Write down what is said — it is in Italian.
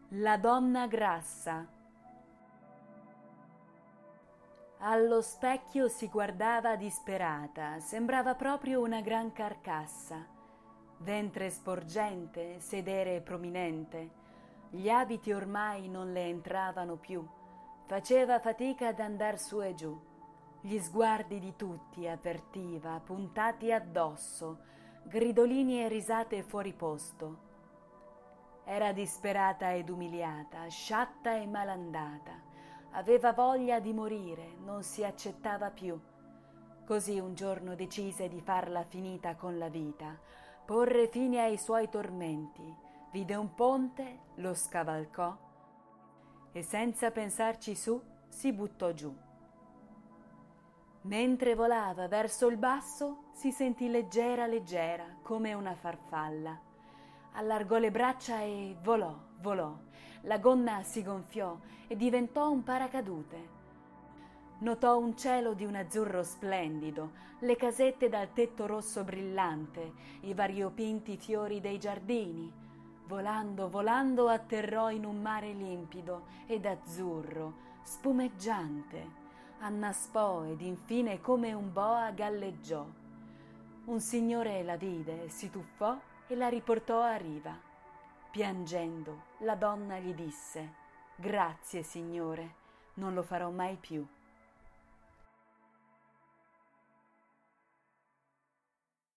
La donna grassa. Allo specchio si guardava disperata, sembrava proprio una gran carcassa. Ventre sporgente, sedere prominente, gli abiti ormai non le entravano più, faceva fatica ad andar su e giù. Gli sguardi di tutti avvertiva, puntati addosso, gridolini e risate fuori posto. Era disperata ed umiliata, sciatta e malandata. Aveva voglia di morire, non si accettava più. Così un giorno decise di farla finita con la vita, porre fine ai suoi tormenti. Vide un ponte, lo scavalcò e senza pensarci su si buttò giù. Mentre volava verso il basso si sentì leggera leggera come una farfalla. Allargò le braccia e volò. La gonna si gonfiò e diventò un paracadute. Notò un cielo di un azzurro splendido, le casette dal tetto rosso brillante, i variopinti fiori dei giardini. Volando atterrò in un mare limpido ed azzurro, spumeggiante. Annaspò ed infine come un boa galleggiò. Un signore la vide, si tuffò e la riportò a riva. Piangendo, la donna gli disse: «Grazie, signore, non lo farò mai più».